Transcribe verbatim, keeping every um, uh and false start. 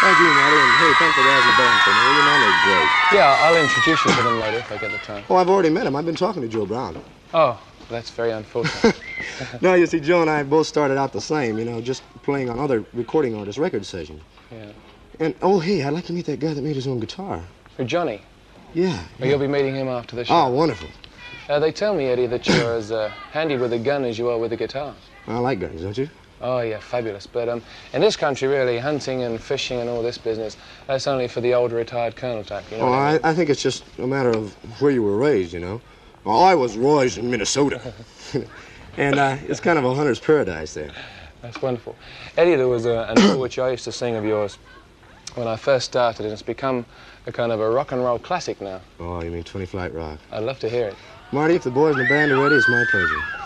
Thank you, Marty, and hey, thanks for having the band for me. Your man is great. Yeah, I'll introduce you to them later if I get the time. Oh, I've already met him. I've been talking to Joe Brown. Oh, that's very unfortunate. No, you see, Joe and I both started out the same, you know, just playing on other recording artists' record sessions. Yeah. And, oh, hey, I'd like to meet that guy that made his own guitar. For Johnny? Yeah. Well, yeah. you'll be meeting him after the show. Oh, wonderful. Uh, they tell me, Eddie, that you're as uh, handy with a gun as you are with a guitar. I like guns, don't you? Oh, yeah, fabulous. But um, in this country, really, hunting and fishing and all this business, that's only for the old retired colonel type, you know Oh, what I mean? I, I think it's just a matter of where you were raised, you know. Well, I was raised in Minnesota. And uh, it's kind of a hunter's paradise there. That's wonderful. Eddie, there was a, a novel which I used to sing of yours when I first started, and it's become a kind of a rock and roll classic now. Oh, you mean twenty Flight Rock? I'd love to hear it. Marty, if the boys in the band are ready, it's my pleasure.